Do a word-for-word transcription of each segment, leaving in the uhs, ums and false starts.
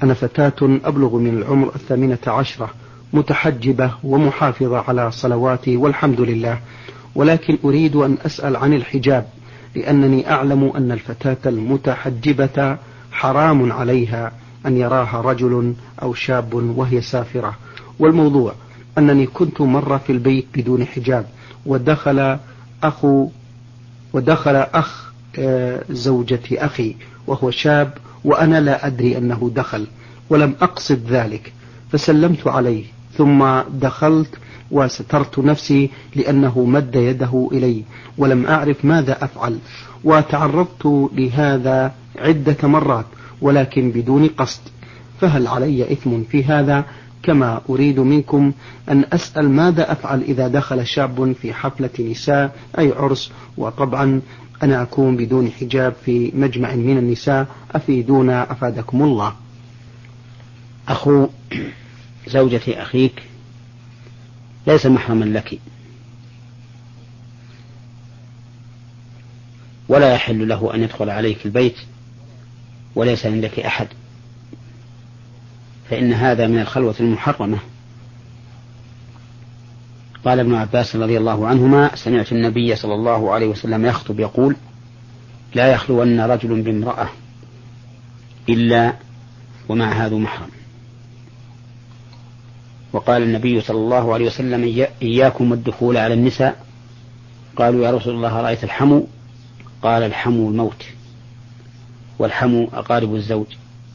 أنا فتاة أبلغ من العمر الثامنة عشرة، متحجبة ومحافظة على صلواتي والحمد لله، ولكن أريد أن أسأل عن الحجاب، لأنني أعلم أن الفتاة المتحجبة حرام عليها أن يراها رجل أو شاب وهي سافرة. والموضوع أنني كنت مرة في البيت بدون حجاب، ودخل أخو ودخل أخ زوجة أخي وهو شاب، وأنا لا أدري أنه دخل ولم أقصد ذلك، فسلمت عليه ثم دخلت وسترت نفسي لأنه مد يده إلي ولم أعرف ماذا أفعل، وتعرضت لهذا عدة مرات ولكن بدون قصد، فهل علي إثم في هذا؟ كما أريد منكم أن أسأل ماذا أفعل إذا دخل شاب في حفلة نساء أي عرس، وطبعا أنا أكون بدون حجاب في مجمع من النساء، أفيدونا أفادكم الله. أخو زوجة أخيك ليس محرما لك، ولا يحل له أن يدخل عليك البيت وليس عندك أحد، فإن هذا من الخلوة المحرمة. قال ابن عباس رضي الله عنهما: سمعت النبي صلى الله عليه وسلم يخطب يقول: لا يخلون رجل بامرأة إلا ومع ذو محرم. وقال النبي صلى الله عليه وسلم: إياكم والدخول على النساء. قالوا: يا رسول الله رأيت الحمو؟ قال: الحمو الموت، والحمو أقارب الزوج.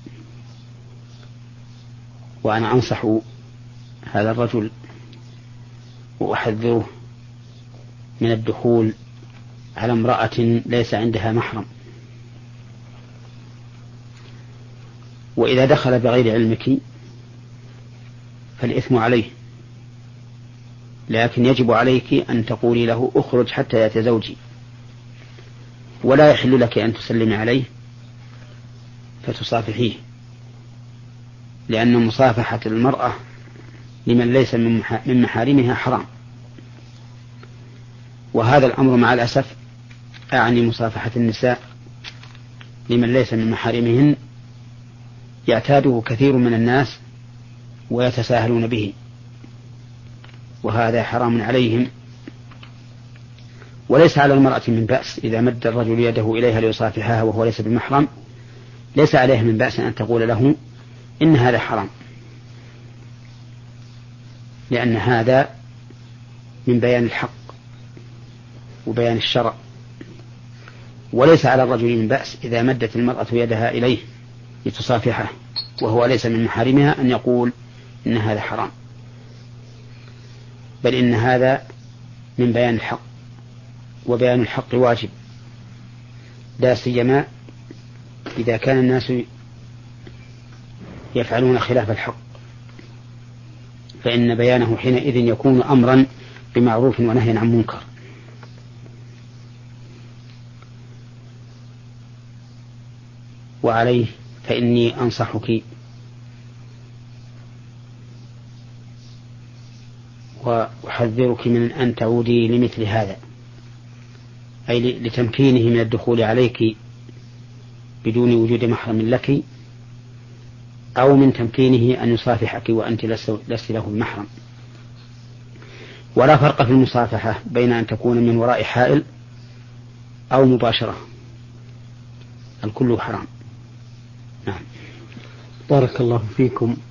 وأنا أنصح هذا الرجل وأحذره من الدخول على امرأة ليس عندها محرم. وإذا دخل بغير علمك فالإثم عليه، لكن يجب عليك أن تقولي له: أخرج حتى يأتي زوجي. ولا يحل لك أن تسلمي عليه فتصافحيه، لأن مصافحة المرأة لمن ليس من محارمها حرام. وهذا الأمر مع الأسف أعني مصافحة النساء لمن ليس من محارمهن يعتاده كثير من الناس ويتساهلون به، وهذا حرام عليهم. وليس على المرأة من بأس إذا مد الرجل يده إليها ليصافحها وهو ليس بمحرم، ليس عليه من بأس أن تقول له إن هذا حرام، لأن هذا من بيان الحق وبيان الشرع. وليس على الرجل من بأس إذا مدت المرأة يدها إليه لتصافحه وهو ليس من محارمها أن يقول إن هذا حرام، بل إن هذا من بيان الحق، وبيان الحق واجب، لا سيما إذا كان الناس يفعلون خلاف الحق، فإن بيانه حينئذ يكون أمرا بمعروف ونهي عن منكر. وعليه فإني أنصحك وأحذرك من أن تعودي لمثل هذا، أي لتمكينه من الدخول عليك بدون وجود محرم لك، أو من تمكينه أن يصافحك وأنت لست له بمحرم. ولا فرق في المصافحة بين أن تكون من وراء حائل أو مباشرة، الكل حرام. نعم. بارك الله فيكم.